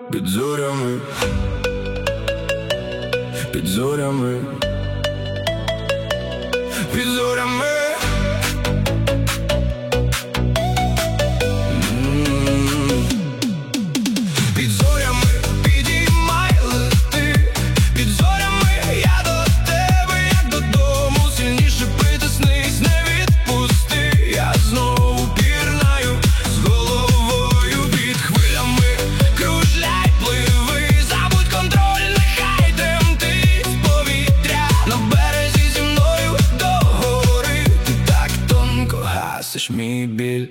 Під зорями, під зорями, під зорями. Під зорями підіймай, лети. Під зорями я до тебе, як додому. Сильніше притиснись, не відпусти. Я знову пірнаю з головою під хвилями. Кружляй, пливи, забудь контроль, нехай тремтить повітря. На березі зі мною до гори. Ти так тонко гасиш мій біль.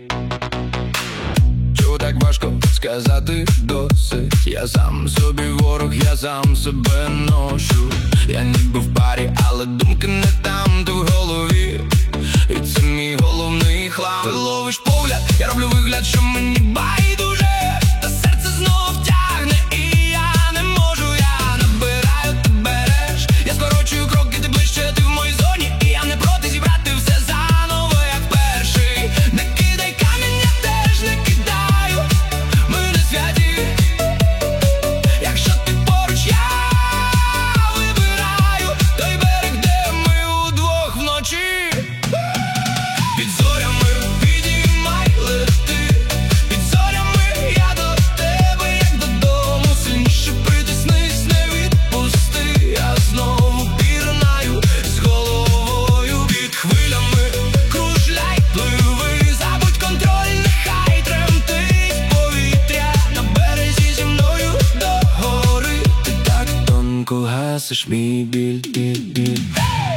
Чого так важко сказати досить? Я сам собі ворог, я сам себе ношу. Я ніби в парі, але думки не там, ти в голові. І це мій головний хлам. Ти ловиш погляд, я роблю вигляд, що мені байдуже. Та серце знов тягне і я не можу. Я набираю, ти береш. Я скорочую кроки, ти ближче, ти в моїй зоні. І я не проти зібрати все заново, як перший. Не кидай камінь, я теж не кидаю. Ми не святі. Якщо ти поруч, я вибираю той берег, де ми удвох вночі. Під зорями підіймай, лети. Під зорями я до тебе, як додому. Сильніше притиснись, не відпусти. Я знову пірнаю з головою під хвилями. Кружляй, пливи, забудь контроль, нехай тремтить повітря. На березі зі мною до гори. Ти так тонко гасиш мій біль, біль, біль.